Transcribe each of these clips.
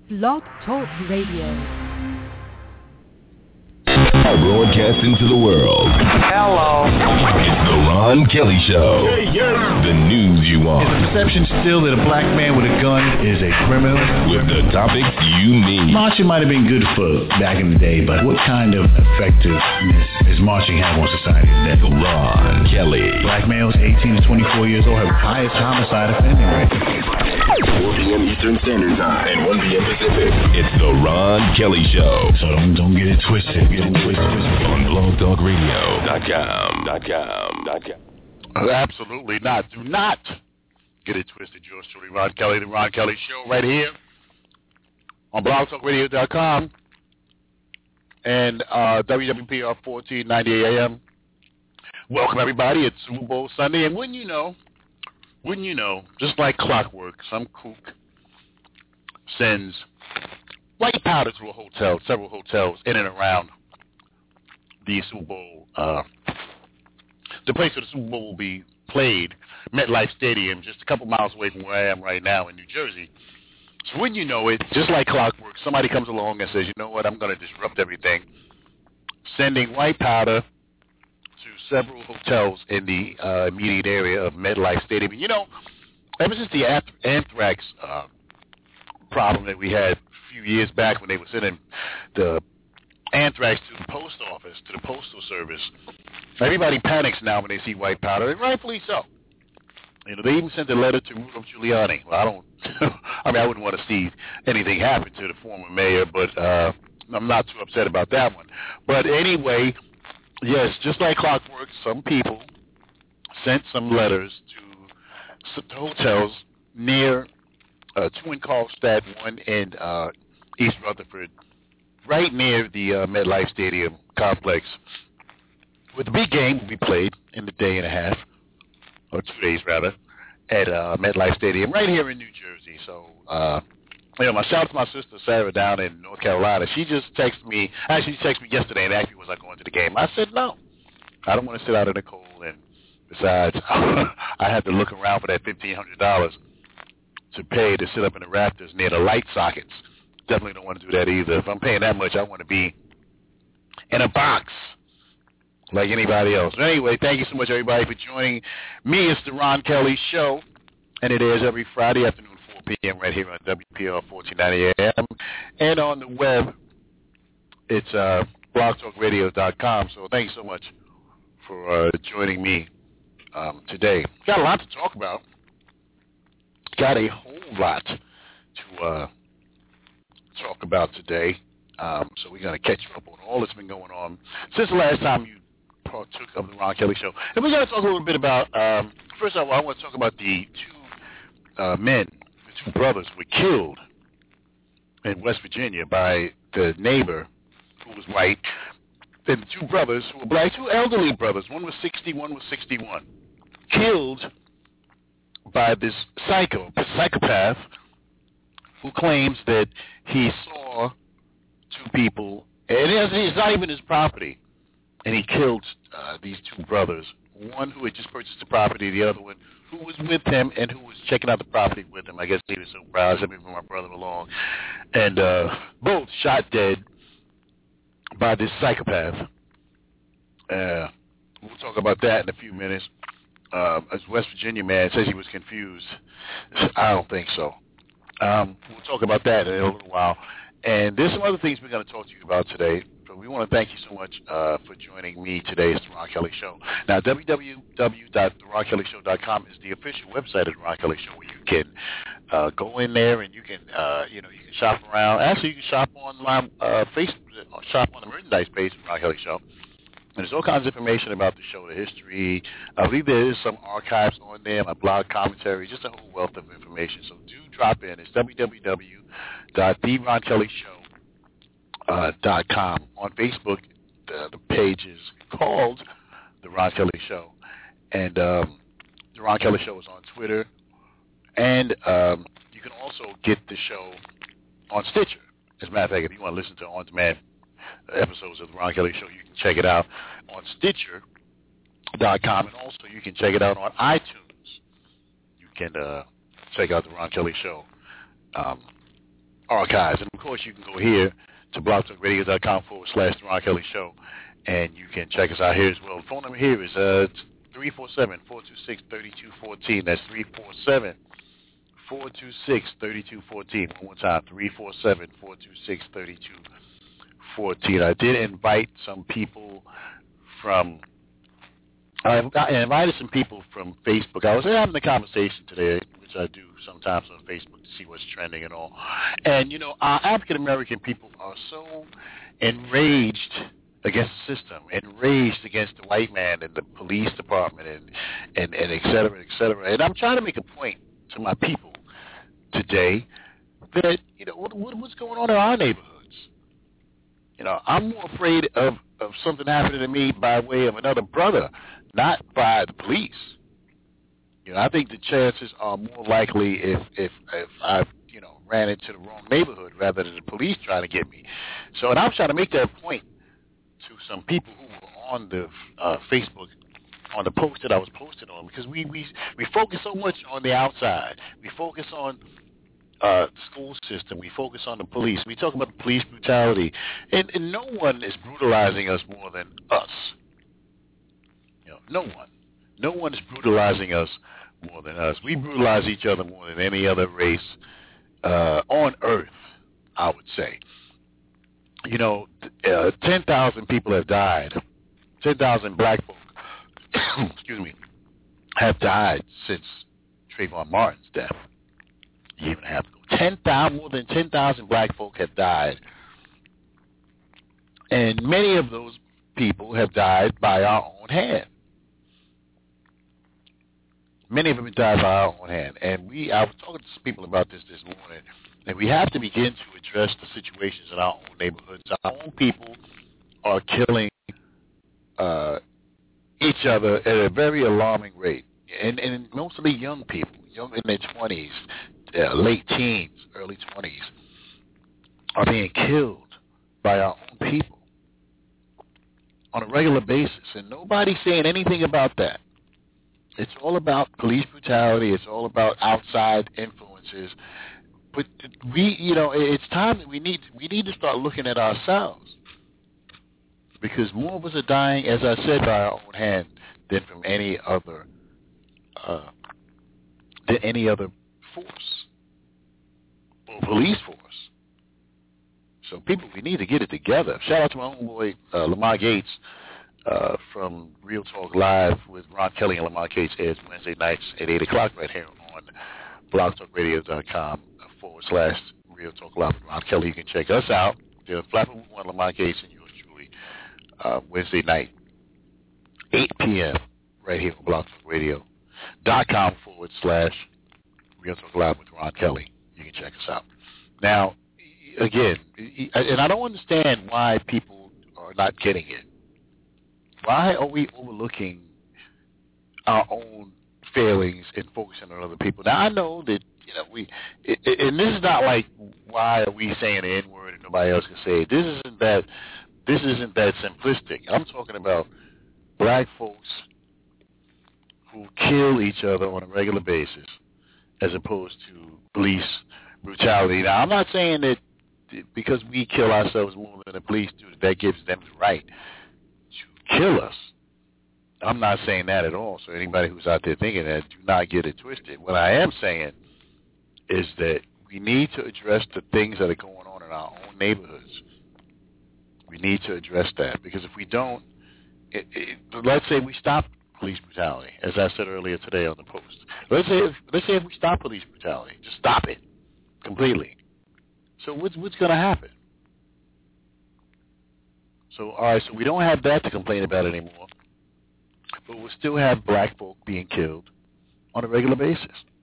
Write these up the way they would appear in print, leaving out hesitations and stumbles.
Blog Talk Radio. Broadcasting to the world. Hello. It's the Ron Kelly Show. The news you want. Is the perception still that a black man with a gun is a criminal? With the topics you need. Marching might have been good for back in the day, but what kind of effectiveness is marching have on society today? Ron Kelly. Black males 18 to 24 years old have the highest homicide offending rate. 4 p.m. Eastern Standard Time and 1 p.m. Pacific. It's the Ron Kelly Show. So don't get it twisted. On blogtalkradio.com. Absolutely not. Do not get it twisted. Yours truly, Ron Kelly, the Ron Kelly Show, right here on blogtalkradio.com and WWPR 1490 AM. Welcome, everybody. It's Super Bowl Sunday, and wouldn't you know, just like clockwork, some kook sends white powder to a hotel, several hotels in and around the Super Bowl, the place where the Super Bowl will be played, MetLife Stadium, just a couple miles away from where I am right now in New Jersey. So when you know it, just like clockwork, somebody comes along and says, you know what, I'm going to disrupt everything, sending white powder to several hotels in the immediate area of MetLife Stadium. And, you know, ever since the anthrax problem that we had a few years back when they were sending the anthrax to the post office, to the postal service, everybody panics now when they see white powder, and rightfully so. You know, they even sent a letter to Rudolph Giuliani. Well, I wouldn't want to see anything happen to the former mayor, but I'm not too upset about that one. But anyway, yes, just like clockwork, some people sent some letters to hotels near two in Carlstadt, one in East Rutherford, right near the MetLife Stadium complex, where the big game will be played in the day and a half, or 2 days rather, at MetLife Stadium, right here in New Jersey. So, my shout out to my sister Sarah down in North Carolina. She just texted me. Actually, she texted me yesterday and asked me, was I going to the game? I said no. I don't want to sit out in the cold, and besides, I had to look around for that $1,500 to pay to sit up in the rafters near the light sockets. Definitely don't want to do that either. If I'm paying that much, I want to be in a box like anybody else. But anyway, thank you so much, everybody, for joining me. It's the Ron Kelly Show, and it airs every Friday afternoon, 4 p.m. right here on WPR 1490 AM. And on the web, it's blogtalkradio.com. So thank you so much for joining me today. Got a lot to talk about. Got a whole lot to talk about today. So we're going to catch you up on all that's been going on since the last time you partook of the Ron Kelly Show. And we're going to talk a little bit about, first of all, I want to talk about the two brothers who were killed in West Virginia by the neighbor who was white. And the two brothers who were black, two elderly brothers, one was 60, one was 61, killed by this psychopath who claims that he saw two people, and it's not even his property, and he killed these two brothers, one who had just purchased the property, the other one who was with him and who was checking out the property with him. I guess he was so proud to bring my brother along, and both shot dead by this psychopath. We'll talk about that in a few minutes. As West Virginia man says he was confused. I don't think so. We'll talk about that in a little while. And there's some other things we're going to talk to you about today. But we want to thank you so much for joining me today. It's The Ron Kelly Show. Now, www.theronkellyshow.com is the official website of The Ron Kelly Show, where you can go in there and you can, you can shop around. Actually, you can shop online, Facebook, shop on the merchandise page of The Ron Kelly Show. And there's all kinds of information about the show, the history. I believe there is some archives on there, my blog commentary, just a whole wealth of information. So do drop in. It's www.theronkellyshow.com. On Facebook, the page is called The Ron Kelly Show. And The Ron Kelly Show is on Twitter. And you can also get the show on Stitcher. As a matter of fact, if you want to listen to on-demand episodes of The Ron Kelly Show, you can check it out on Stitcher.com, and also you can check it out on iTunes. You can check out The Ron Kelly Show archives. And, of course, you can go here to blogtalkradio.com/The Ron Kelly Show, and you can check us out here as well. The phone number here is 347-426-3214. That's 347-426-3214. One more time, 347-426-3214. I did invite some people from... I invited some people from Facebook. I was having a conversation today, which I do sometimes on Facebook to see what's trending and all. And, our African-American people are so enraged against the system, enraged against the white man and the police department and et cetera, et cetera. And I'm trying to make a point to my people today that, what's going on in our neighborhoods? I'm more afraid of something happening to me by way of another brother, not by the police. I think the chances are more likely if I've, ran into the wrong neighborhood rather than the police trying to get me. So, and I was trying to make that point to some people who were on the Facebook, on the post that I was posting on, because we focus so much on the outside. We focus on the school system. We focus on the police. We talk about the police brutality. And no one is brutalizing us more than us. No one. No one is brutalizing us more than us. We brutalize each other more than any other race on earth, I would say. 10,000 people have died. 10,000 black folk, excuse me, have died since Trayvon Martin's death. You even have to go. More than 10,000 black folk have died. And many of those people have died by our own hand. Many of them have died by our own hand. And I was talking to some people about this morning, and we have to begin to address the situations in our own neighborhoods. Our own people are killing each other at a very alarming rate. And mostly young people, young in their 20s, late teens, early 20s, are being killed by our own people on a regular basis. And nobody's saying anything about that. It's all about police brutality. It's all about outside influences. But it's time that we need to start looking at ourselves, because more of us are dying, as I said, by our own hand than from any other force or police force. So people, we need to get it together. Shout out to my homeboy Lamar Gates from Real Talk Live with Ron Kelly and Lamar Gates airs Wednesday nights at 8 o'clock right here on blogtalkradio.com/Real Talk Live with Ron Kelly. You can check us out. There's Flapper One, Lamar Gates, and yours truly, Wednesday night, 8 p.m. right here on blogtalkradio.com/Real Talk Live with Ron Kelly. You can check us out. Now, again, and I don't understand why people are not getting it. Why are we overlooking our own failings and focusing on other people? Now, I know that, and this is not like, why are we saying the N-word and nobody else can say it? This isn't that simplistic. I'm talking about black folks who kill each other on a regular basis as opposed to police brutality. Now, I'm not saying that because we kill ourselves more than the police do, that gives them the right to kill us. I'm not saying that at all. So anybody who's out there thinking that, do not get it twisted. What I am saying is that we need to address the things that are going on in our own neighborhoods. We need to address that, because if we don't, let's say we stop police brutality, as I said earlier today on the post. Let's say if we stop police brutality, just stop it completely. So what's going to happen? So, all right, so we don't have that to complain about anymore, but we'll still have black folk being killed on a regular basis.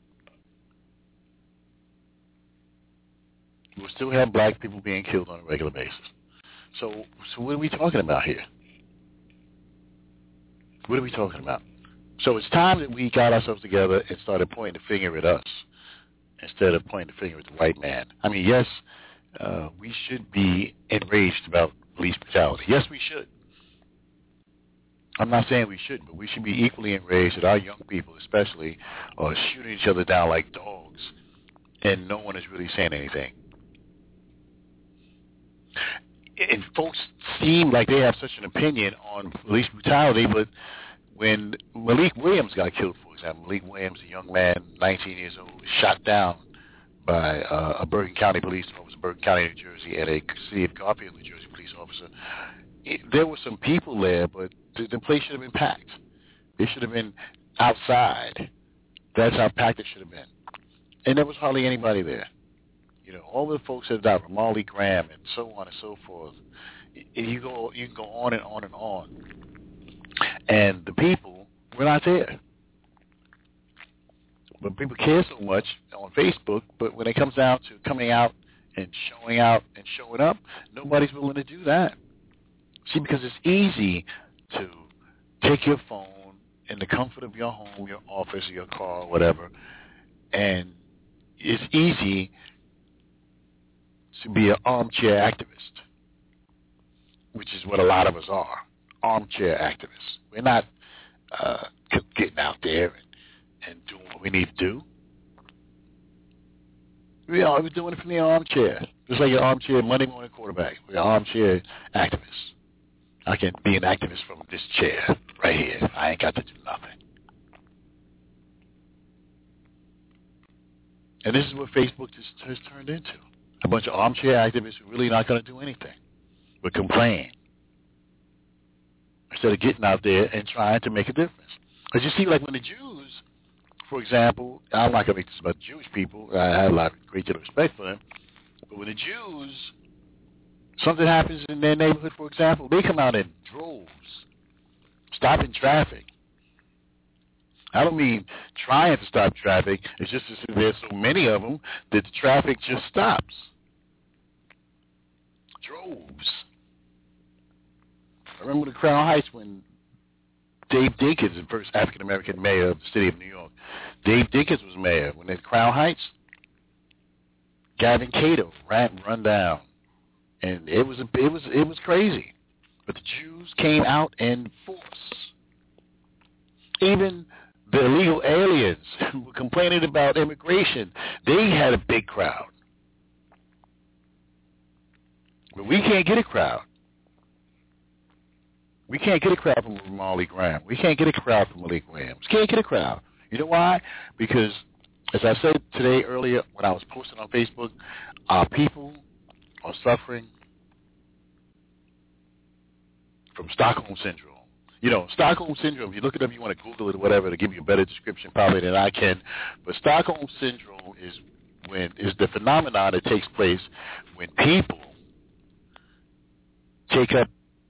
We'll still have black people being killed on a regular basis. So what are we talking about here? What are we talking about? So it's time that we got ourselves together and started pointing the finger at us instead of pointing the finger at the white man. I mean, yes, we should be enraged about police brutality. Yes, we should. I'm not saying we shouldn't, but we should be equally enraged that our young people especially are shooting each other down like dogs, and no one is really saying anything. and folks seem like they have such an opinion on police brutality, but when Malik Williams got killed, for example, Malik Williams, a young man, 19 years old, was shot down by a Bergen County police officer, Bergen County, New Jersey, and a City of Garfield, New Jersey police officer. There were some people there, but the place should have been packed. They should have been outside. That's how packed it should have been. And there was hardly anybody there. You know, all the folks that died, Marley Graham and so on and so forth. You can go on and on and on. And the people were not there. But people care so much on Facebook, but when it comes down to coming out and showing up, nobody's willing to do that. See, because it's easy to take your phone in the comfort of your home, your office, your car, whatever, and it's easy to be an armchair activist, which is what a lot of us are, armchair activists. We're not getting out there and doing what we need to do. We're doing it from the armchair, just like an armchair Monday morning quarterback. We're armchair activists. I can be an activist from this chair right here. I ain't got to do nothing. And this is what Facebook has turned into. A bunch of armchair activists who are really not going to do anything but complain instead of getting out there and trying to make a difference. Because you see, like when the Jews, for example, I'm not going to make this about Jewish people. I have a great deal of respect for them. But when the Jews, something happens in their neighborhood, for example, they come out in droves, stopping traffic. I don't mean trying to stop traffic. It's just that there's so many of them that the traffic just stops. Droves. I remember the Crown Heights when Dave Dinkins, the first African-American mayor of the city of New York. Dave Dinkins was mayor. When at Crown Heights, Gavin Cato run down. And it was crazy. But the Jews came out in force. Even the illegal aliens who were complaining about immigration, they had a big crowd. But we can't get a crowd. We can't get a crowd from Marley Graham. We can't get a crowd from Malik Williams. Can't get a crowd. You know why? Because, as I said today earlier when I was posting on Facebook, our people are suffering from Stockholm Syndrome. You know, Stockholm Syndrome, if you look it up, you want to Google it or whatever to give you a better description probably than I can. But Stockholm Syndrome is the phenomenon that takes place when people take up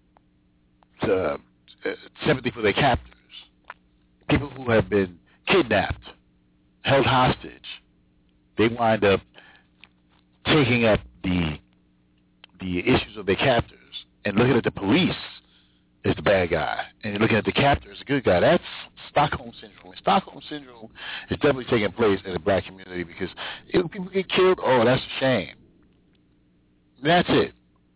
sympathy for their captors. People who have been kidnapped, held hostage, they wind up taking up the issues of their captors and looking at the police as the bad guy, and you're looking at the captor as the good guy. That's Stockholm Syndrome. And Stockholm Syndrome is definitely taking place in the black community because if people get killed, oh, that's a shame. And that's it.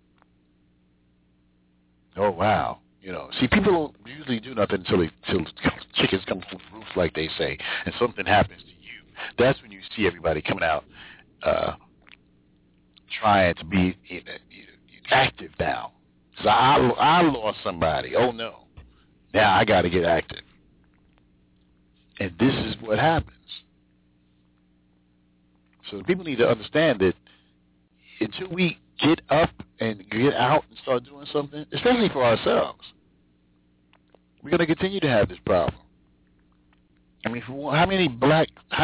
Oh, wow. You know, see, people don't usually do nothing until chickens come from the roof, like they say, and something happens to you. That's when you see everybody coming out trying to be active now. So I lost somebody. Oh, no. Now I got to get active. And this is what happens. So people need to understand that until we get up and get out and start doing something, especially for ourselves, we're going to continue to have this problem. I mean, how many black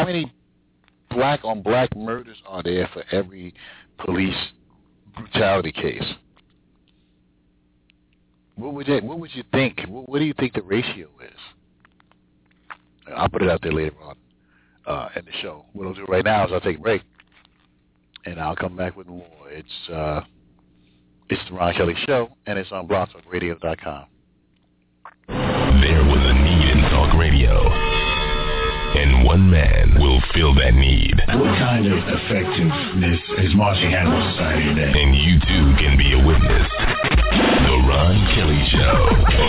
on black murders are there for every police brutality case? What would you think? What do you think the ratio is? I'll put it out there later on in the show. What I'll do right now is I'll take a break, and I'll come back with more. It's the Ron Kelly Show, and it's on blogtalkradio.com. There was a need in talk radio, and one man will fill that need. What kind of effectiveness is Marching Hand with Society today? And you too can be a witness. The Ron Kelly Show on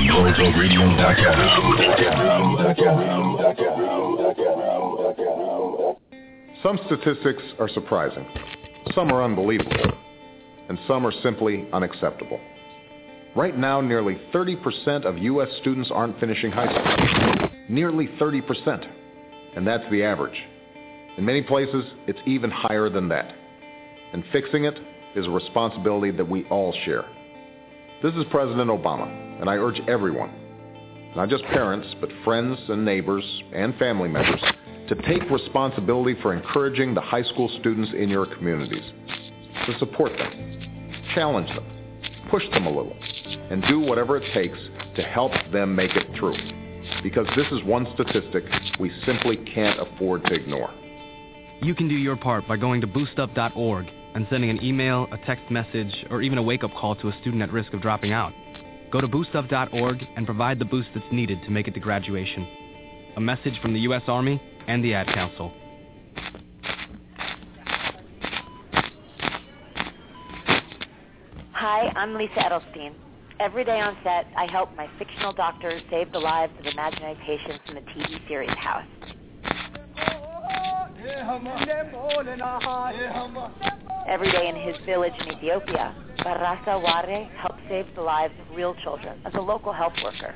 blogtalkradio.com. Some statistics are surprising. Some are unbelievable. and some are simply unacceptable. Right now, nearly 30% of U.S. students aren't finishing high school. Nearly 30%. And that's the average. In many places, it's even higher than that. And fixing it is a responsibility that we all share. This is President Obama, and I urge everyone, not just parents, but friends and neighbors and family members, to take responsibility for encouraging the high school students in your communities, to support them, challenge them, push them a little, and do whatever it takes to help them make it through. Because this is one statistic we simply can't afford to ignore. You can do your part by going to boostup.org and sending an email, a text message, or even a wake-up call to a student at risk of dropping out. Go to boostup.org and provide the boost that's needed to make it to graduation. A message from the U.S. Army and the Ad Council. Hi, I'm Lisa Edelstein. Every day on set, I help my fictional doctor save the lives of imaginary patients in the TV series House. Every day in his village in Ethiopia, Barasa Ware helps save the lives of real children as a local health worker.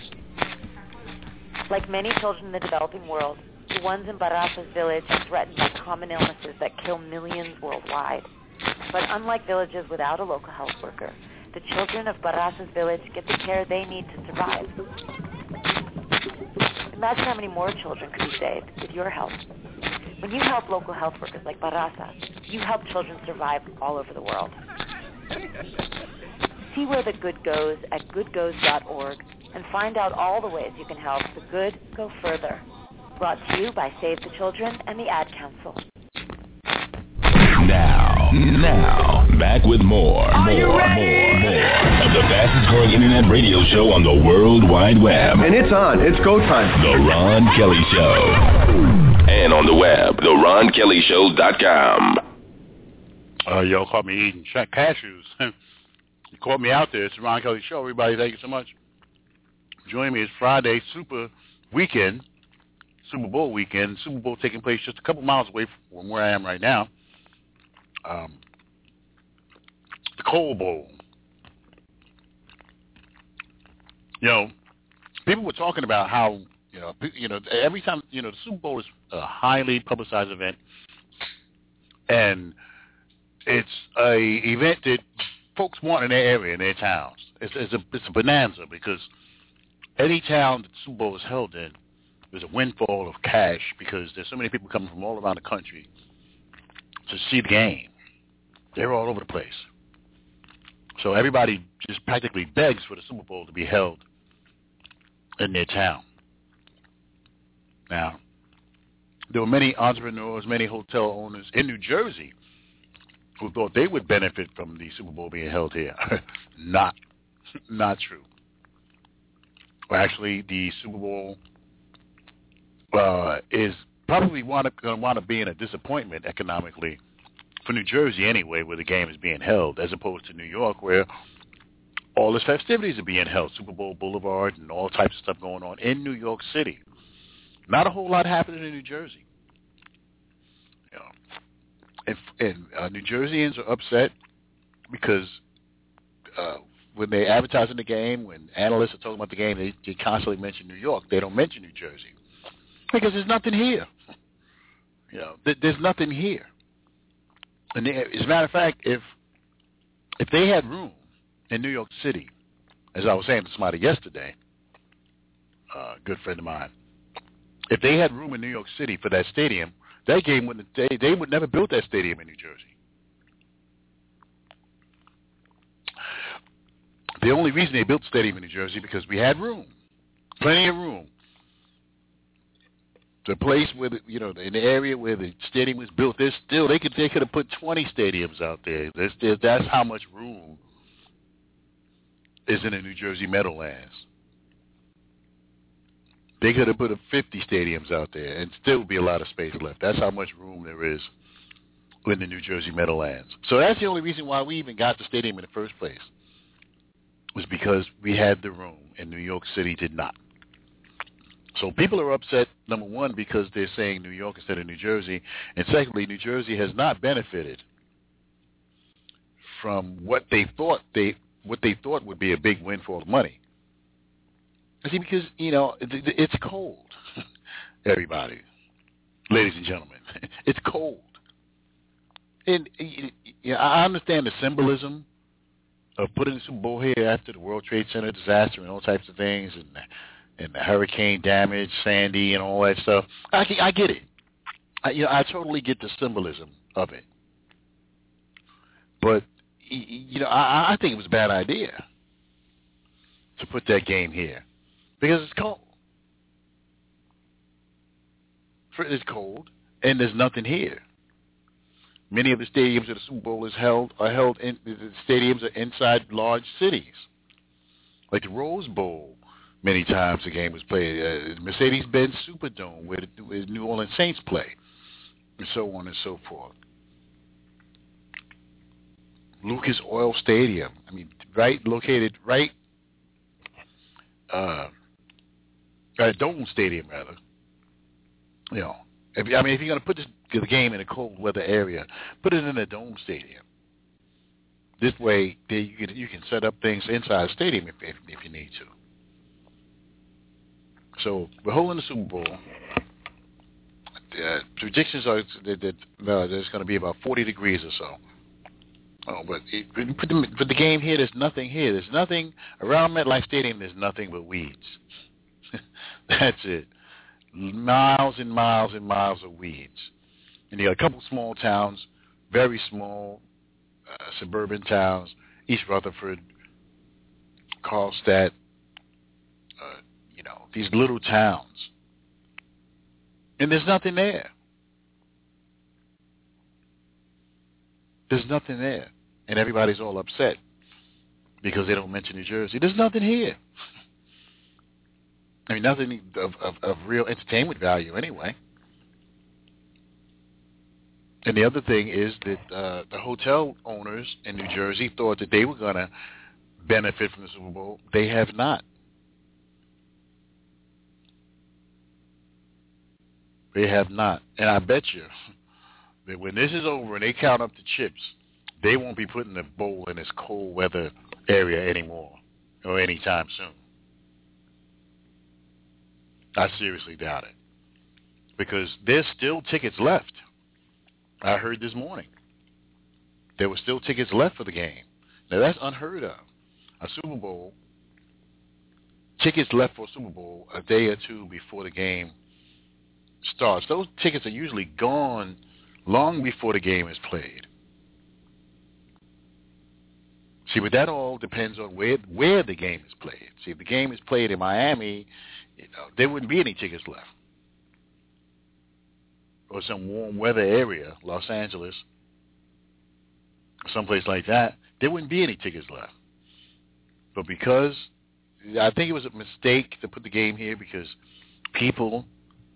Like many children in the developing world, the ones in Barasa's village are threatened by common illnesses that kill millions worldwide. But unlike villages without a local health worker, the children of Barasa's village get the care they need to survive. Imagine how many more children could be saved with your help. When you help local health workers like Barasa, you help children survive all over the world. See where the good goes at goodgoes.org and find out all the ways you can help the good go further. Brought to you by Save the Children and the Ad Council. Now, back with more of the fastest growing internet radio show on the World Wide Web. And it's on. It's go time. The Ron Kelly Show. And on the web, theronkellyshow.com. Y'all caught me eating cashews. You caught me out there. It's the Ron Kelly Show. Everybody, thank you so much. Joining me is Friday Super Bowl weekend. Super Bowl taking place just a couple miles away from where I am right now. The Coal Bowl. You know, people were talking about how, every time, the Super Bowl is a highly publicized event, and it's a event that folks want in their area, in their towns. It's a bonanza because any town that the Super Bowl is held in, there's a windfall of cash because there's so many people coming from all around the country to see the game. They're all over the place. So everybody just practically begs for the Super Bowl to be held in their town. Now, there were many entrepreneurs, many hotel owners in New Jersey who thought they would benefit from the Super Bowl being held here. Not true. Well, actually, the Super Bowl is probably going to wind up being a disappointment economically for New Jersey anyway, where the game is being held, as opposed to New York, where all the festivities are being held, Super Bowl Boulevard and all types of stuff going on in New York City. Not a whole lot happening in New Jersey. And New Jerseyans are upset because when they advertise in the game, when analysts are talking about the game, they constantly mention New York. They don't mention New Jersey because there's nothing here. There's nothing here. And as a matter of fact, if they had room in New York City, as I was saying to somebody yesterday, a good friend of mine, if they had room in New York City for that stadium, that game they would never build that stadium in New Jersey. The only reason they built the stadium in New Jersey because we had room, plenty of room. The place where in the area where the stadium was built, they could have put 20 stadiums out there. That's how much room is in the New Jersey Meadowlands. They could have put 50 stadiums out there and still be a lot of space left. That's how much room there is in the New Jersey Meadowlands. So that's the only reason why we even got the stadium in the first place, was because we had the room and New York City did not. So people are upset, number one, because they're saying New York instead of New Jersey, and secondly, New Jersey has not benefited from what they thought would be a big windfall of money. See, because it's cold. Everybody, ladies and gentlemen, it's cold, and I understand the symbolism of putting the Super Bowl here after the World Trade Center disaster and all types of things, and the hurricane damage, Sandy, and all that stuff. I get it. I totally get the symbolism of it. But I think it was a bad idea to put that game here because it's cold. It's cold, and there's nothing here. Many of the stadiums that the Super Bowl are held in. The stadiums are inside large cities, like the Rose Bowl. Many times the game was played. Mercedes-Benz Superdome, where the New Orleans Saints play, and so on and so forth. Lucas Oil Stadium. Located right. Dome Stadium, rather. If you're going to put the game in a cold weather area, put it in a dome stadium. This way, you can set up things inside the stadium if you need to. So we're holding the Super Bowl. Predictions are that there's going to be about 40 degrees or so. But for the game here, there's nothing here. There's nothing around MetLife Stadium. There's nothing but weeds. That's it. Miles and miles and miles of weeds. And you got a couple small towns, very small suburban towns, East Rutherford, Carlstadt, these little towns. And there's nothing there. There's nothing there. And everybody's all upset because they don't mention New Jersey. There's nothing here. Nothing of real entertainment value anyway. And the other thing is that the hotel owners in New Jersey thought that they were going to benefit from the Super Bowl. They have not. They have not. And I bet you that when this is over and they count up the chips, they won't be putting the bowl in this cold weather area anymore or anytime soon. I seriously doubt it. Because there's still tickets left. I heard this morning. There were still tickets left for the game. Now, that's unheard of. A Super Bowl, tickets left for a Super Bowl a day or two before the game starts. Those tickets are usually gone long before the game is played. See, but that all depends on where the game is played. See, if the game is played in Miami, there wouldn't be any tickets left. Or some warm weather area, Los Angeles, someplace like that, there wouldn't be any tickets left. But because, I think it was a mistake to put the game here because people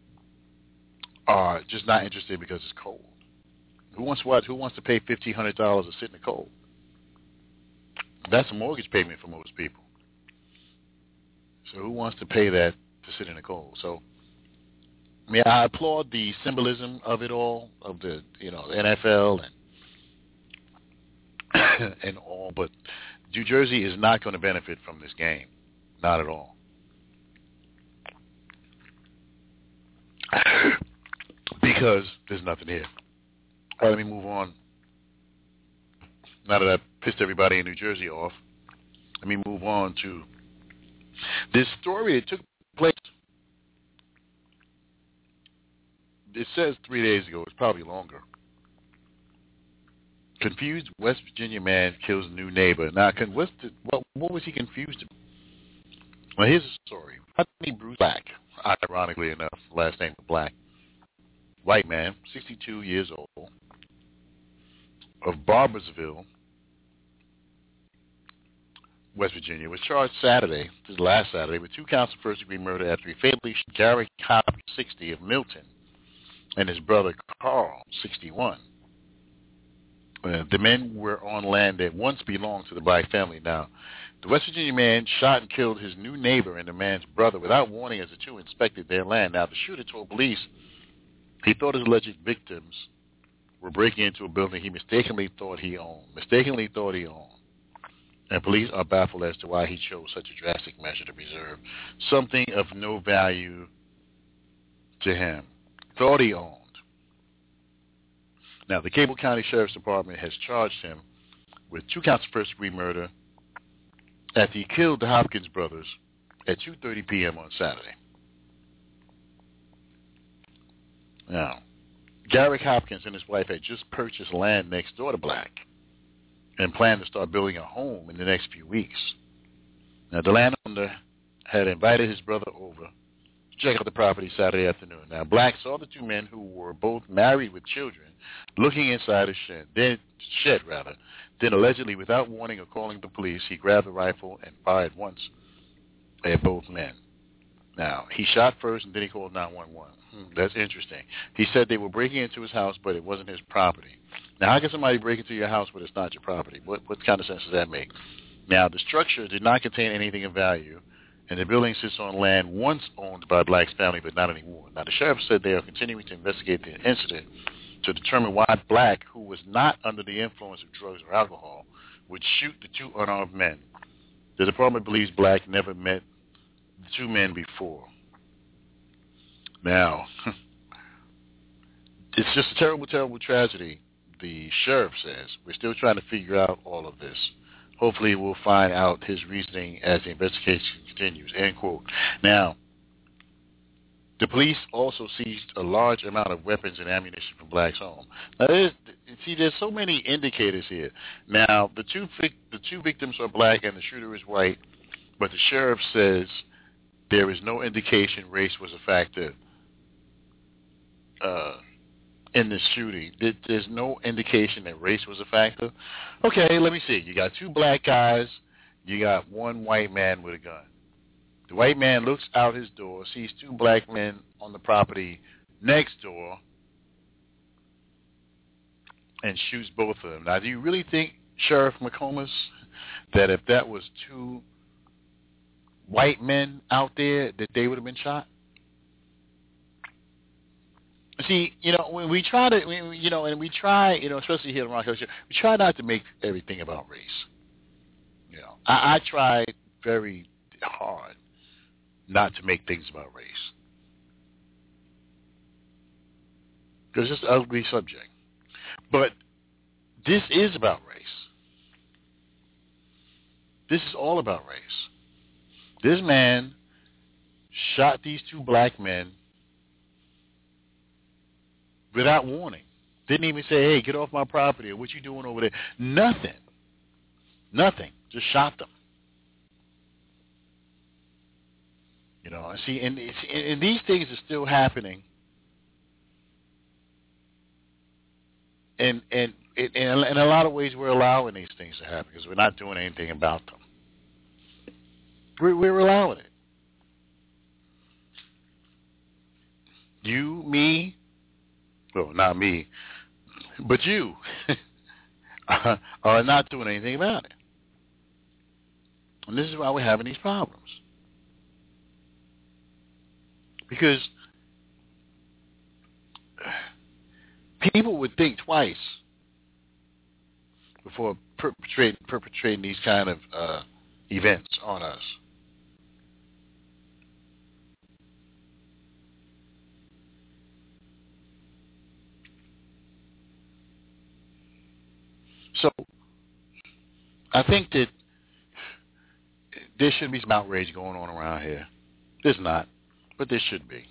are just not interested because it's cold. Who wants what? Who wants to pay $1,500 to sit in the cold? That's a mortgage payment for most people. So who wants to pay that to sit in the cold? So, I applaud the symbolism of it all, of the NFL and all, but New Jersey is not going to benefit from this game, not at all. Because there's nothing here. All right, let me move on. Now that I've pissed everybody in New Jersey off, let me move on to this story that took place. It says 3 days ago. It's probably longer. Confused West Virginia man kills new neighbor. Now, what was he confused about? Well, here's the story. Rodney Bruce Black, ironically enough, last name was Black. White man, 62 years old, of Barboursville, West Virginia, was charged last Saturday, with 2 counts of first-degree murder after he fatally shot Gary Cobb, 60, of Milton, and his brother Carl, 61. The men were on land that once belonged to the Black family. Now, the West Virginia man shot and killed his new neighbor and the man's brother without warning as the two inspected their land. Now, the shooter told police he thought his alleged victims were breaking into a building he mistakenly thought he owned. And police are baffled as to why he chose such a drastic measure to preserve something of no value to him. Thought he owned. Now, the Cable County Sheriff's Department has charged him with 2 counts of first-degree murder after he killed the Hopkins brothers at 2:30 p.m. on Saturday. Now, Garrick Hopkins and his wife had just purchased land next door to Black and planned to start building a home in the next few weeks. Now, the landowner had invited his brother over to check out the property Saturday afternoon. Now, Black saw the 2 men, who were both married with children, looking inside a shed. Then allegedly, without warning or calling the police, he grabbed the rifle and fired once at both men. Now, he shot first and then he called 911. That's interesting. He said they were breaking into his house, but it wasn't his property. Now, how can somebody break into your house but it's not your property? What kind of sense does that make? Now, the structure did not contain anything of value, and the building sits on land once owned by Black's family, but not anymore. Now, the sheriff said they are continuing to investigate the incident to determine why Black, who was not under the influence of drugs or alcohol, would shoot the 2 unarmed men. The department believes Black never met the 2 men before. Now, it's just a terrible, terrible tragedy, the sheriff says. We're still trying to figure out all of this. Hopefully we'll find out his reasoning as the investigation continues, end quote. Now, the police also seized a large amount of weapons and ammunition from Black's home. Now, there's so many indicators here. Now, the two victims are Black and the shooter is white, but the sheriff says there is no indication race was a factor in this shooting. There's no indication that race was a factor. Okay, let me see. You got 2 Black guys. You got 1 white man with a gun. The white man looks out his door, sees 2 Black men on the property next door, and shoots both of them. Now, do you really think, Sheriff McComas, that if that was 2 white men out there, that they would have been shot? See, when we try to, especially here in Rock Culture, we try not to make everything about race. I try very hard not to make things about race, because it's an ugly subject. But this is about race. This is all about race. This man shot these 2 Black men without warning. Didn't even say, hey, get off my property, or what you doing over there? Nothing. Just shot them. See, and these things are still happening. And in a lot of ways, we're allowing these things to happen because we're not doing anything about them. We're allowing it. You, me, well, not me, but you are not doing anything about it. And this is why we're having these problems. Because people would think twice before perpetrating these kind of events on us. So I think that there should be some outrage going on around here. There's not, but there should be.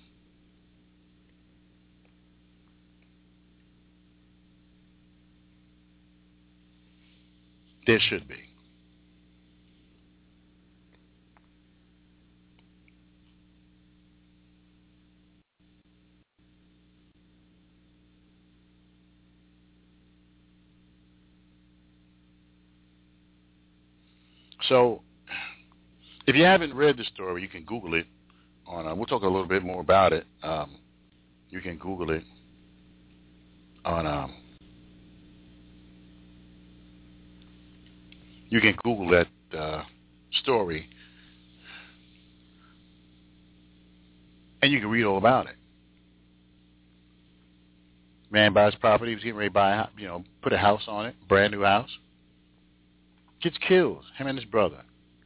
There should be. So, if you haven't read the story, you can Google it. We'll talk a little bit more about it. You can Google it on. You can Google that story, and you can read all about it. Man buys property. He was getting ready to buy, put a house on it, brand new house. Gets killed, him and his brother.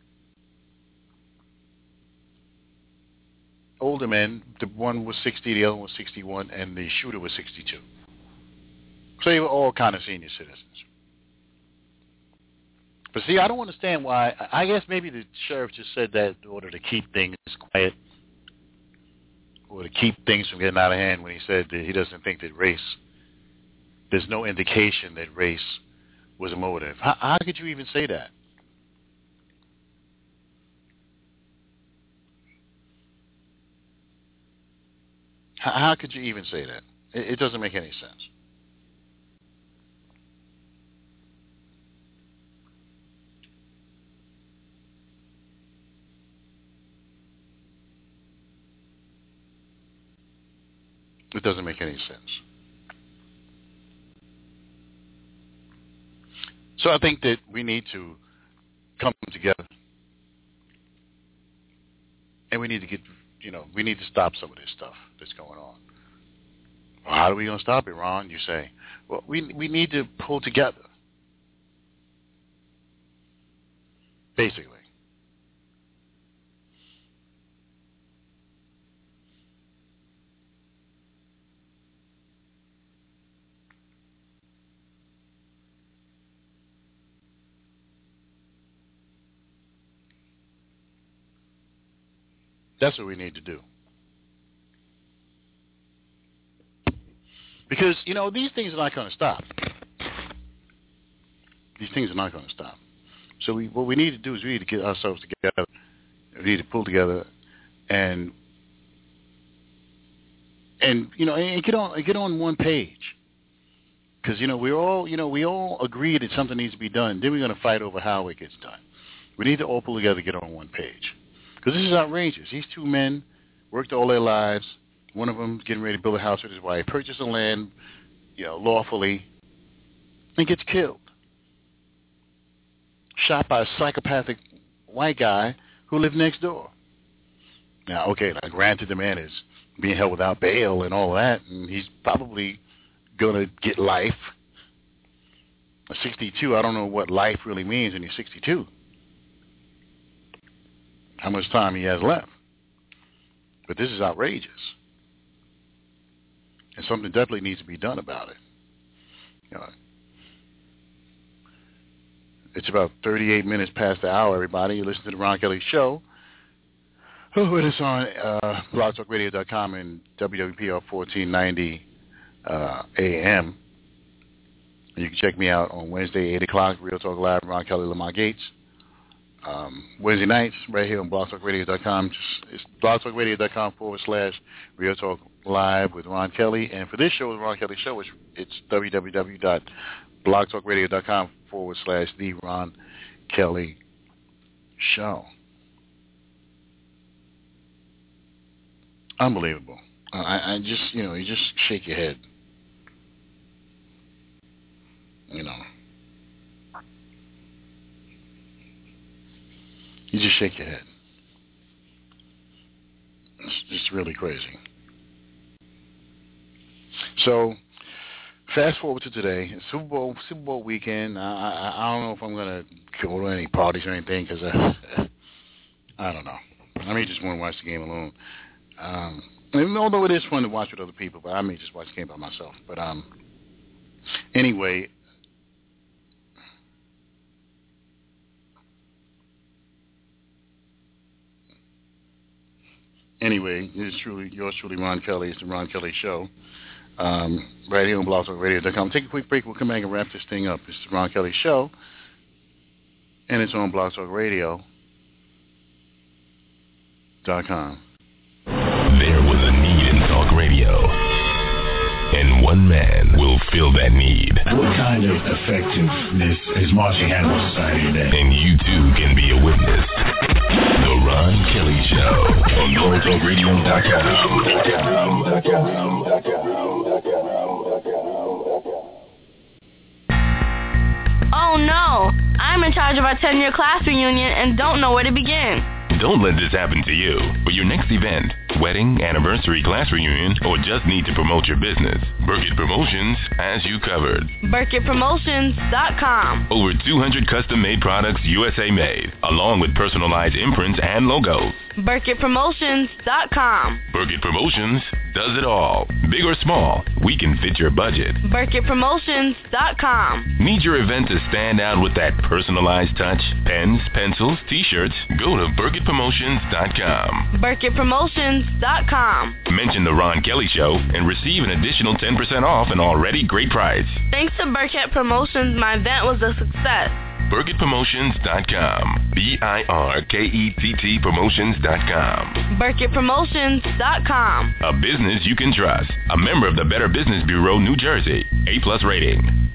Older men, the one was 60, the other one was 61, and the shooter was 62. So they were all kind of senior citizens. But see, I don't understand why. I guess maybe the sheriff just said that in order to keep things quiet, or to keep things from getting out of hand when he said that he doesn't think that race, there's no indication that race was a motive. How could you even say that? How could you even say that? It doesn't make any sense. It doesn't make any sense. So I think that we need to come together, and we need to get, we need to stop some of this stuff that's going on. Well, how are we going to stop it, Ron? You say. Well, we need to pull together, basically. That's what we need to do. Because, these things are not going to stop. These things are not going to stop. So what we need to do is we need to get ourselves together. We need to pull together and get on one page. Because, we all agree that something needs to be done. Then we're going to fight over how it gets done. We need to all pull together, get on one page. Because this is outrageous. These two men worked all their lives. One of them getting ready to build a house with his wife, purchased the land, lawfully, and gets killed. Shot by a psychopathic white guy who lived next door. Now, okay, granted the man is being held without bail and all that, and he's probably going to get life. At 62, I don't know what life really means when you're 62. How much time he has left. But this is outrageous. And something definitely needs to be done about it. It's about 38 minutes past the hour, everybody. You listen to the Ron Kelly Show. It is on blogtalkradio.com and WWPR 1490 AM. You can check me out on Wednesday, 8 o'clock, Real Talk Live, Ron Kelly, Lamar Gates. Wednesday nights, right here on blogtalkradio.com. It's blogtalkradio.com/Real Talk Live with Ron Kelly. And for this show, the Ron Kelly Show, it's www.blogtalkradio.com/The Ron Kelly Show. Unbelievable. I just, you just shake your head. You just shake your head. It's just really crazy. So, fast forward to today, Super Bowl weekend. I don't know if I'm going to go to any parties or anything because I don't know. I may just want to watch the game alone. Although it is fun to watch with other people, but I may just watch the game by myself. But anyway. Anyway, yours truly, Ron Kelly. It's the Ron Kelly Show. Right here on blogtalkradio.com. Take a quick break. We'll come back and wrap this thing up. It's the Ron Kelly Show. And it's on blogtalkradio.com. There was a need in talk radio. And one man will fill that need. What kind of effectiveness is marching hand with society today? And you too can be a witness. The Ron Kelly Show on blogtalkradio.com. Oh no! I'm in charge of our 10-year class reunion and don't know where to begin. Don't let this happen to you. For your next event, wedding, anniversary, class reunion, or just need to promote your business, Burkett Promotions has you covered. BurkettPromotions.com. Over 200 custom-made products USA made, along with personalized imprints and logos. BurkettPromotions.com. Burkett Promotions does it all. Big or small, we can fit your budget. BurkettPromotions.com. Need your event to stand out with that personalized touch? Pens, pencils, t-shirts? Go to BurkettPromotions.com. BurkettPromotions.com. Mention the Ron Kelly Show and receive an additional 10% off an already great price. Thanks to Burkett Promotions, my event was a success. BurkettPromotions.com. BIRKETT Promotions.com. BurkettPromotions.com. A business you can trust. A member of the Better Business Bureau, New Jersey. A+ rating.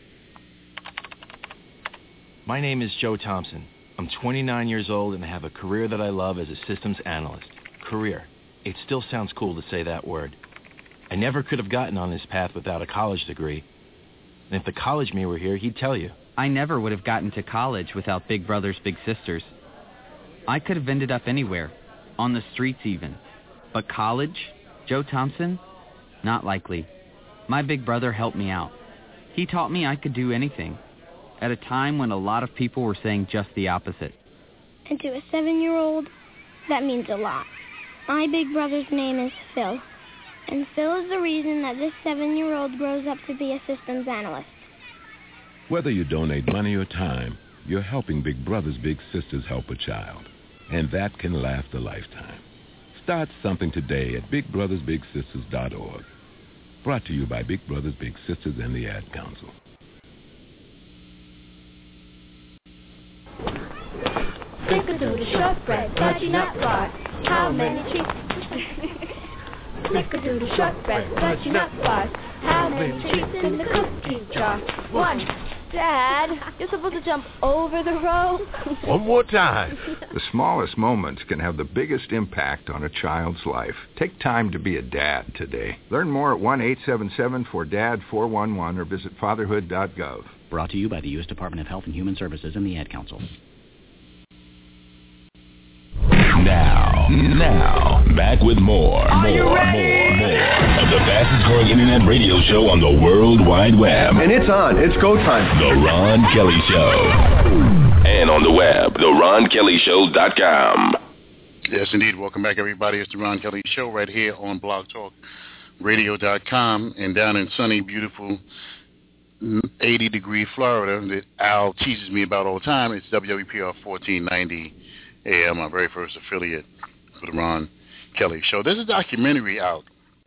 My name is Joe Thompson. I'm 29 years old and have a career that I love as a systems analyst. Career. It still sounds cool to say that word. I never could have gotten on this path without a college degree. And if the college me were here, he'd tell you. I never would have gotten to college without Big Brothers Big Sisters. I could have ended up anywhere, on the streets even. But college? Joe Thompson? Not likely. My big brother helped me out. He taught me I could do anything, at a time when a lot of people were saying just the opposite. And to a 7-year-old, that means a lot. My big brother's name is Phil. And Phil is the reason that this 7-year-old grows up to be a systems analyst. Whether you donate money or time, you're helping Big Brothers Big Sisters help a child. And that can last a lifetime. Start something today at BigBrothersBigSisters.org. Brought to you by Big Brothers Big Sisters and the Ad Council. Snickerdoodle shortbread, fudgy nut bar. How many treats? Snickerdoodle shortbread, fudgy nut bars. How many treats in the cookie jar? 1. Dad, you're supposed to jump over the rope. One more time. The smallest moments can have the biggest impact on a child's life. Take time to be a dad today. Learn more at 1-877-4DAD-411 or visit fatherhood.gov. Brought to you by the U.S. Department of Health and Human Services and the Ad Council. Now, back with more of the fastest growing internet radio show on the World Wide Web. And it's on. It's go time. The Ron Kelly Show. And on the web, theronkellyshow.com. Yes, indeed. Welcome back, everybody. It's the Ron Kelly Show right here on blogtalkradio.com. And down in sunny, beautiful 80-degree Florida that Al teases me about all the time, it's WWPR 1490 AM, my very first affiliate for the Ron Kelly Show. There's a documentary out.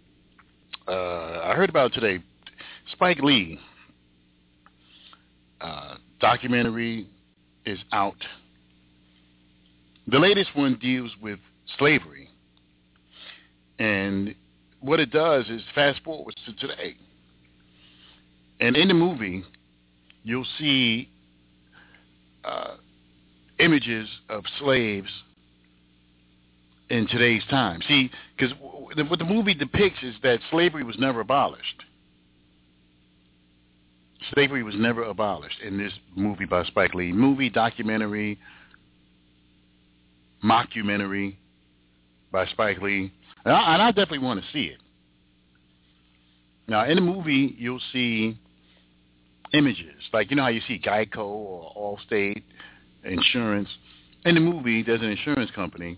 I heard about it today. Spike Lee documentary is out. The latest one deals with slavery. And what it does is fast forward to today. And in the movie, you'll see images of slaves in today's time. See, because what the movie depicts is that slavery was never abolished. Slavery was never abolished in this movie by Spike Lee. Movie, documentary, mockumentary by Spike Lee. And I definitely want to see it. Now, in the movie, you'll see images. Like, you know how you see Geico or Allstate Insurance. In the movie, there's an insurance company.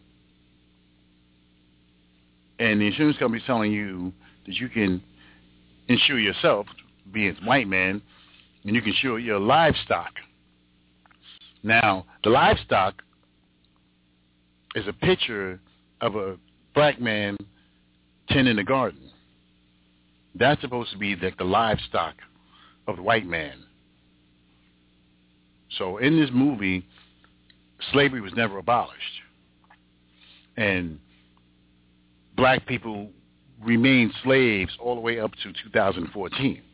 And the insurance company is telling you that you can insure yourself, being a white man, and you can insure your livestock. Now, the livestock is a picture of a black man tending a garden. That's supposed to be the livestock of the white man. So in this movie, slavery was never abolished. And black people remained slaves all the way up to 2014.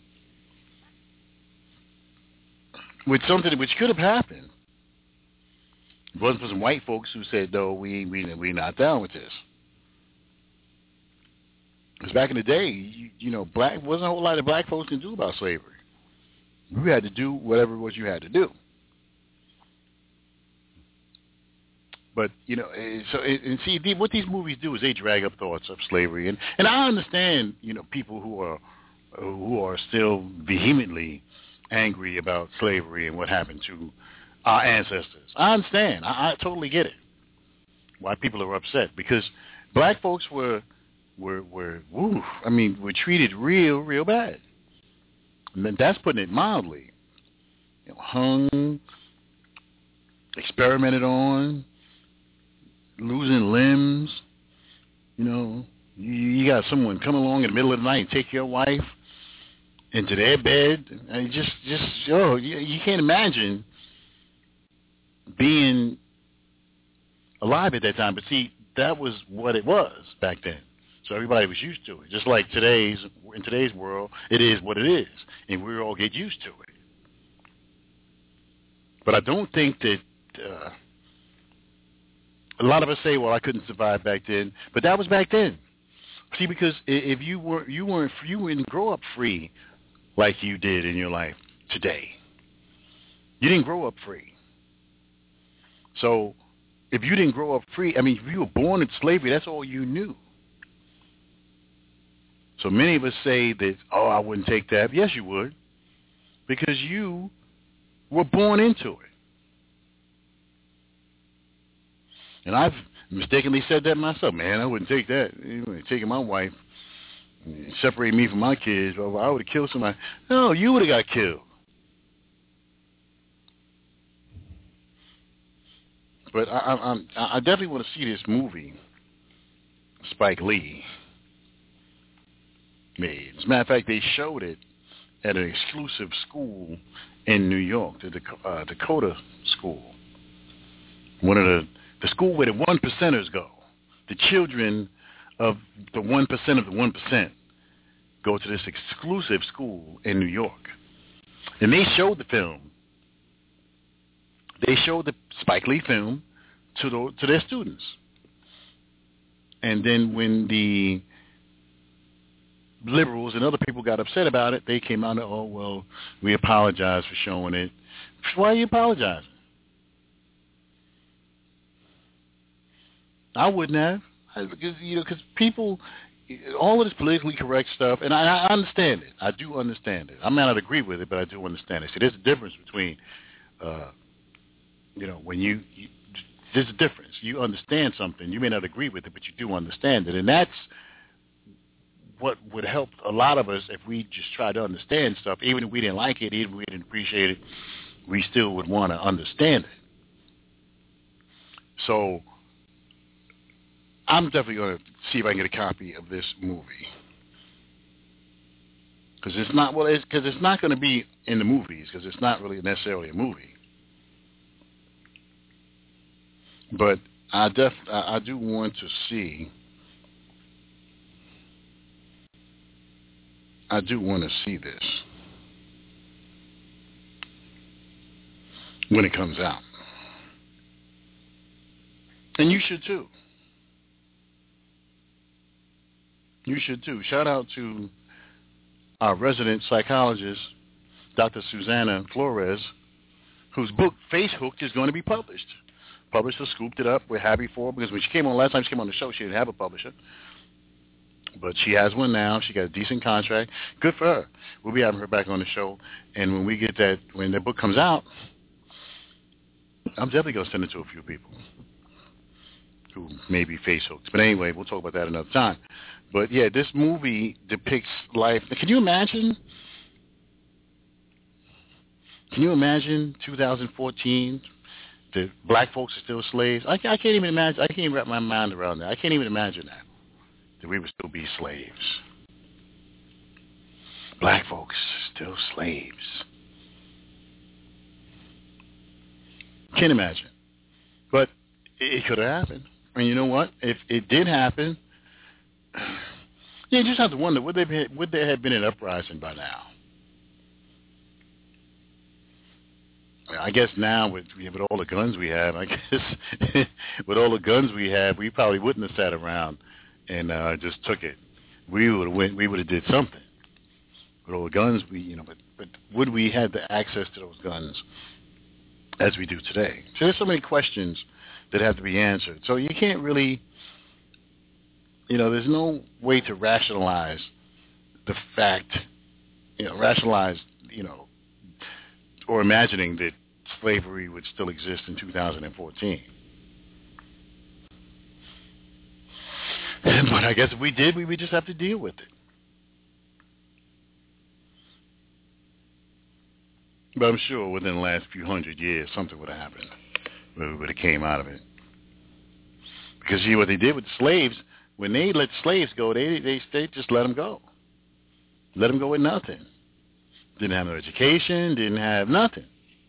With something which could have happened. It wasn't for some white folks who said, no, we're not down with this. Because back in the day, you know, wasn't a whole lot of black folks can do about slavery. You had to do whatever it was you had to do. But, see, what these movies do is they drag up thoughts of slavery. And I understand, people who are still vehemently angry about slavery and what happened to our ancestors. I understand. I totally get it. Why people are upset. Because black folks were treated real bad. And that's putting it mildly. Hung, experimented on, losing limbs. You got someone come along in the middle of the night and take your wife into their bed. And you can't imagine being alive at that time. But see, that was what it was back then. So everybody was used to it. Just like in today's world, it is what it is, and we all get used to it. But I don't think that a lot of us say, "Well, I couldn't survive back then," but that was back then. See, because if you didn't grow up free like you did in your life today. You didn't grow up free. So if you didn't grow up free, if you were born in slavery, that's all you knew. So many of us say that, I wouldn't take that. Yes, you would, because you were born into it. And I've mistakenly said that myself. Man, I wouldn't take that. Taking my wife, separating me from my kids, I would have killed somebody. No, you would have got killed. But I definitely want to see this movie Spike Lee made. As a matter of fact, they showed it at an exclusive school in New York, the Dakota School. One of the school where the 1%ers go. The children of the 1% of the 1% go to this exclusive school in New York. And they showed the film. They showed the Spike Lee film to their students. And then when the liberals and other people got upset about it, they came out and, we apologize for showing it. Why are you apologizing? I wouldn't have. Because people, all of this politically correct stuff, and I understand it. I do understand it. I may not agree with it, but I do understand it. See, there's a difference between, when there's a difference. You understand something. You may not agree with it, but you do understand it. And that's what would help a lot of us if we just try to understand stuff. Even if we didn't like it, even if we didn't appreciate it, we still would want to understand it. So I'm definitely going to see if I can get a copy of this movie. Because it's not going to be in the movies, because it's not really necessarily a movie. But I do want to see. I do want to see this when it comes out. And you should too. You should too. Shout out to our resident psychologist, Dr. Susanna Flores, whose book, Face Hooked, is going to be published. Publisher scooped it up. We're happy for her, because when she came on last time she came on the show, she didn't have a publisher. But she has one now. She got a decent contract. Good for her. We'll be having her back on the show. And when we get when the book comes out, I'm definitely going to send it to a few people who may be face hooked. But anyway, we'll talk about that another time. But yeah, this movie depicts life. Can you imagine? Can you imagine 2014? The black folks are still slaves. I can't even imagine. I can't even wrap my mind around that. I can't even imagine that we would still be slaves. Black folks still slaves. Can't imagine. But it could have happened. And you know what? If it did happen, you just have to wonder, would there have been an uprising by now? I guess now with all the guns we have, with all the guns we have, we probably wouldn't have sat around and just took it. We would have did something with all the guns but would we have the access to those guns as we do today? So there's so many questions that have to be answered. So you can't really, there's no way to rationalize the fact, or imagining that slavery would still exist in 2014. But I guess if we did, we would just have to deal with it. But I'm sure within the last few hundred years, something would have happened where we would have came out of it. Because see what they did with the slaves, when they let slaves go, they just let them go. Let them go with nothing. Didn't have no education, didn't have nothing.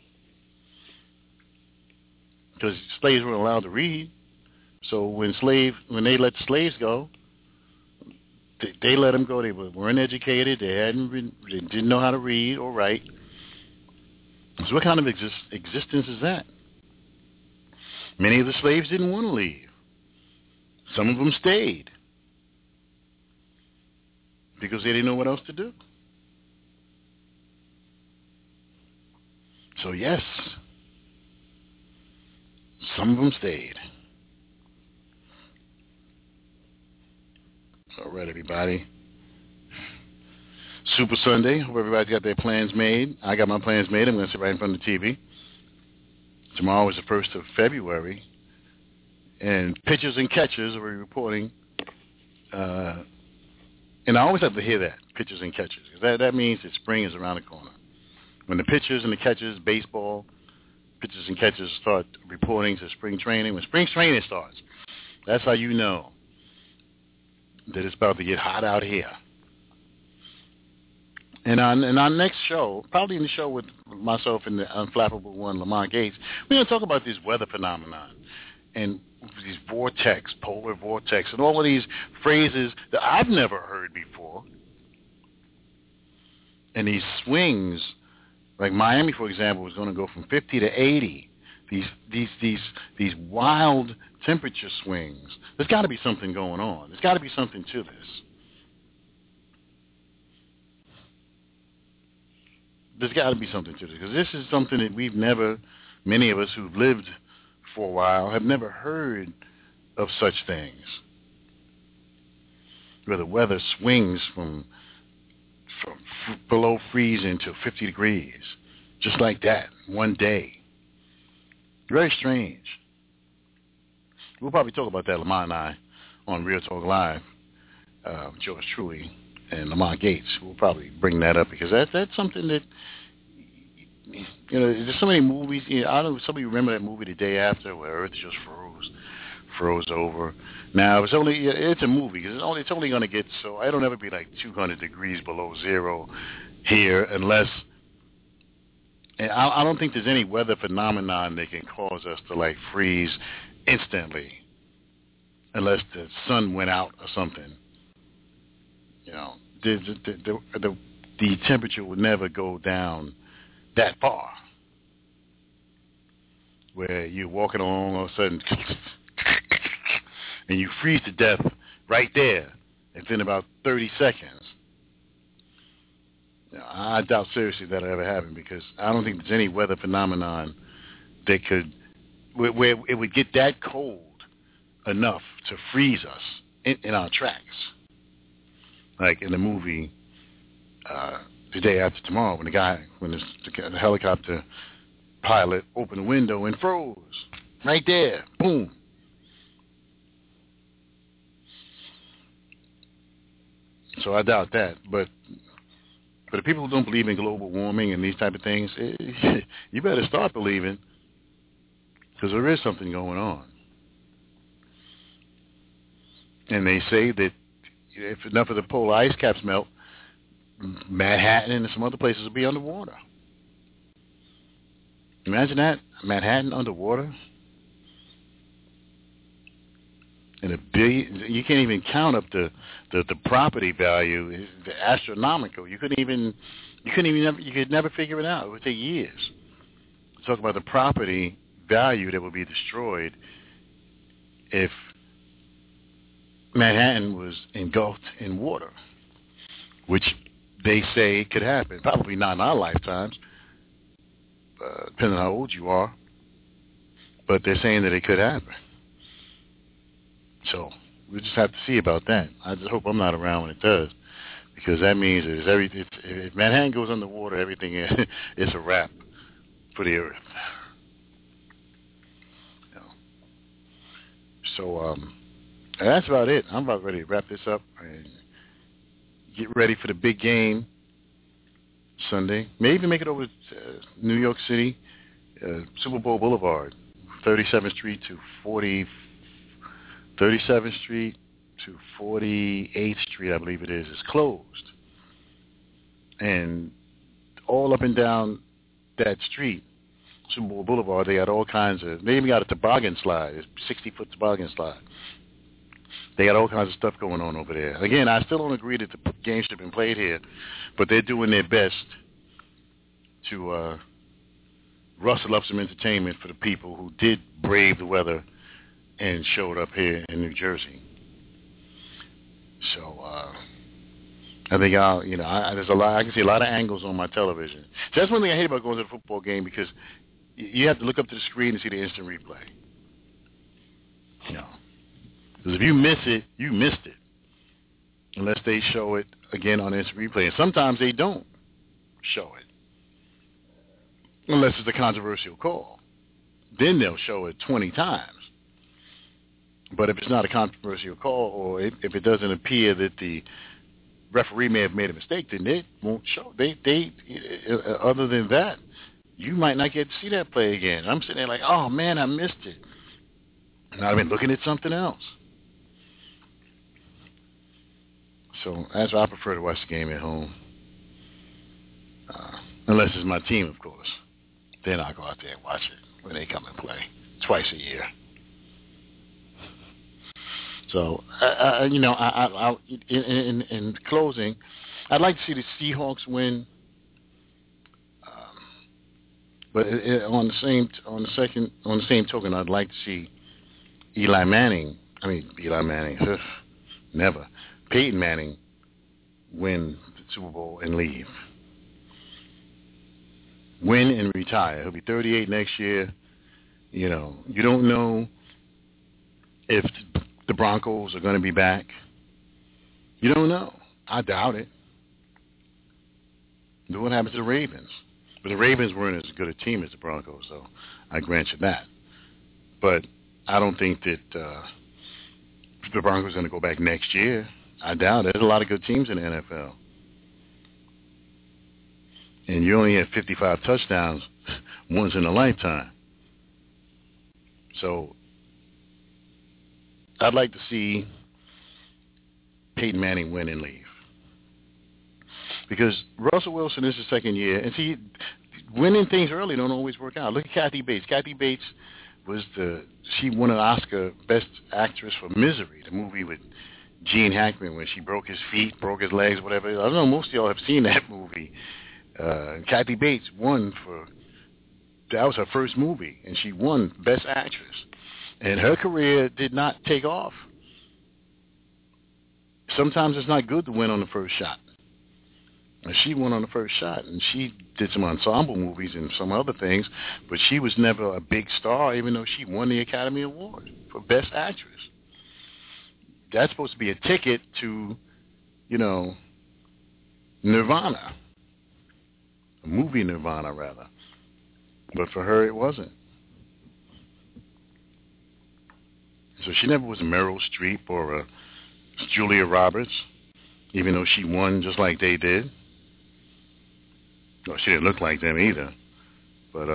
Because slaves weren't allowed to read. So when they let the slaves go, they let them go. They weren't educated. They didn't know how to read or write. So what kind of existence is that? Many of the slaves didn't want to leave. Some of them stayed because they didn't know what else to do. So yes, some of them stayed. All right, everybody. Super Sunday. Hope everybody's got their plans made. I got my plans made. I'm going to sit right in front of the TV. Tomorrow is the 1st of February. And pitchers and catchers are reporting. And I always have to hear that, pitchers and catchers. Because that means that spring is around the corner. When the pitchers and the catchers, baseball, pitchers and catchers start reporting to spring training. When spring training starts, that's how you know that it's about to get hot out here. And on our next show, probably in the show with myself and the unflappable one, Lamont Gates, we're going to talk about this weather phenomenon and these vortex, polar vortex, and all of these phrases that I've never heard before. And these swings, like Miami, for example, is going to go from 50 to 80. These wild temperature swings. There's got to be something going on. There's got to be something to this. There's got to be something to this, because this is something that many of us who've lived for a while have never heard of such things, where the weather swings from below freezing to 50 degrees, just like that, one day. Very strange. We'll probably talk about that, Lamont and I, on Real Talk Live, George Truly and Lamont Gates. We'll probably bring that up, because that's something that, there's so many movies. I don't know, somebody remember that movie The Day After, where Earth just froze over. Now, it's a movie, because it's only going to get so, it'll never be like 200 degrees below zero here, unless, and I don't think there's any weather phenomenon that can cause us to like freeze instantly, unless the sun went out or something. The temperature would never go down that far, where you're walking along all of a sudden and you freeze to death right there within about 30 seconds. I doubt seriously that'll ever happen, because I don't think there's any weather phenomenon that could, where it would get that cold enough to freeze us in our tracks. Like in the movie The Day After Tomorrow, when the helicopter pilot opened the window and froze right there, boom. So I doubt that, but the people who don't believe in global warming and these type of things, you better start believing, because there is something going on. And they say that if enough of the polar ice caps melt, Manhattan and some other places will be underwater. Imagine that, Manhattan underwater. And you can't even count up the property value, the astronomical. You could never figure it out. It would take years to talk about the property value that would be destroyed if Manhattan was engulfed in water, which they say could happen. Probably not in our lifetimes, depending on how old you are. but they're saying that it could happen. So we just have to see about that. I just hope I'm not around when it does, because that means that if Manhattan goes underwater, everything is a wrap for the Earth. So that's about it. I'm about ready to wrap this up and get ready for the big game Sunday. Maybe make it over to New York City, Super Bowl Boulevard, 37th Street to 37th Street to 48th Street, I believe it is closed. And all up and down that street, Super Bowl Boulevard, they got all kinds of, they even got a toboggan slide, it's a 60-foot toboggan slide. They got all kinds of stuff going on over there. Again, I still don't agree that the game should have been played here, but they're doing their best to rustle up some entertainment for the people who did brave the weather and showed up here in New Jersey. So I think there's a lot. I can see a lot of angles on my television. So that's one thing I hate about going to the football game, because you have to look up to the screen to see the instant replay. Because if you miss it, you missed it, unless they show it again on instant replay. And sometimes they don't show it, unless it's a controversial call. Then they'll show it 20 times. But if it's not a controversial call, or if it doesn't appear that the referee may have made a mistake, then they won't show. They other than that, you might not get to see that play again. I'm sitting there like, oh man, I missed it. And I've been looking at something else. So that's why I prefer to watch the game at home. Unless it's my team, of course. Then I'll go out there and watch it when they come and play twice a year. So, in closing, I'd like to see the Seahawks win. But on the same token, I'd like to see Peyton Manning win the Super Bowl and leave. Win and retire. He'll be 38 next year. You don't know if the Broncos are going to be back. You don't know. I doubt it. Look what happened to the Ravens. But the Ravens weren't as good a team as the Broncos, so I grant you that. But I don't think that the Broncos are going to go back next year. I doubt it. There's a lot of good teams in the NFL. And you only have 55 touchdowns once in a lifetime. So I'd like to see Peyton Manning win and leave. Because Russell Wilson is his second year. And see, winning things early don't always work out. Look at Kathy Bates. Kathy Bates she won an Oscar Best Actress for Misery, the movie with Gene Hackman when she broke his feet, broke his legs, whatever. I don't know, most of y'all have seen that movie. Kathy Bates won that was her first movie, and she won Best Actress. And her career did not take off. Sometimes it's not good to win on the first shot. And she won on the first shot, and she did some ensemble movies and some other things, but she was never a big star, even though she won the Academy Award for Best Actress. That's supposed to be a ticket to, Nirvana. A movie Nirvana, rather. But for her, it wasn't. So she never was a Meryl Streep or a Julia Roberts, even though she won just like they did. Well, she didn't look like them either. But,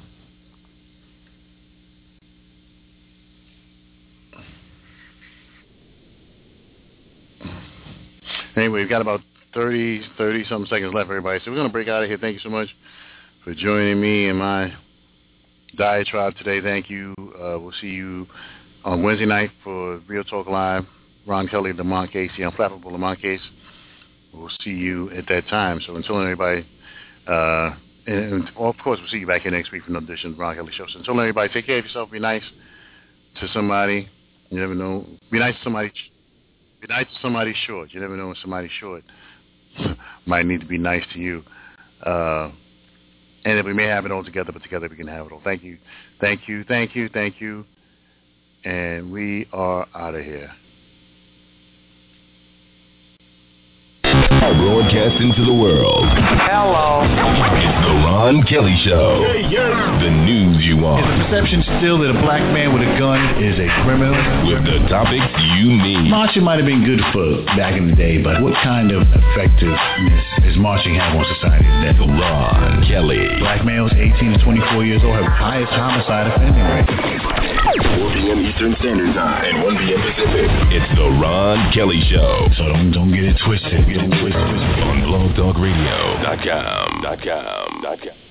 anyway, we've got about 30-something seconds left, everybody. So we're going to break out of here. Thank you so much for joining me in my diatribe today. Thank you. We'll see you on Wednesday night for Real Talk Live. Ron Kelly, Lamont Casey, Unflappable Lamont Case. We'll see you at that time. So until everybody, and of course we'll see you back here next week for another edition of the Ron Kelly Show. So until everybody, take care of yourself. Be nice to somebody. You never know. Be nice to somebody. Be nice to somebody short. You never know when somebody's short might need to be nice to you. And if we may have it all together, but together we can have it all. Thank you. Thank you. Thank you. Thank you. And we are out of here. Broadcasting to the world. Hello. It's the Ron Kelly Show. The news you want. Is the perception still that a black man with a gun is a criminal? With the topics you need. Marching might have been good for back in the day, but what kind of effectiveness is marching have on society today? The Ron Kelly. Black males 18 to 24 years old have the highest homicide offending rate. 4 p.m. Eastern Standard Time and 1 p.m. Pacific. It's the Ron Kelly Show. So don't get it twisted. On blogtalkradio.com.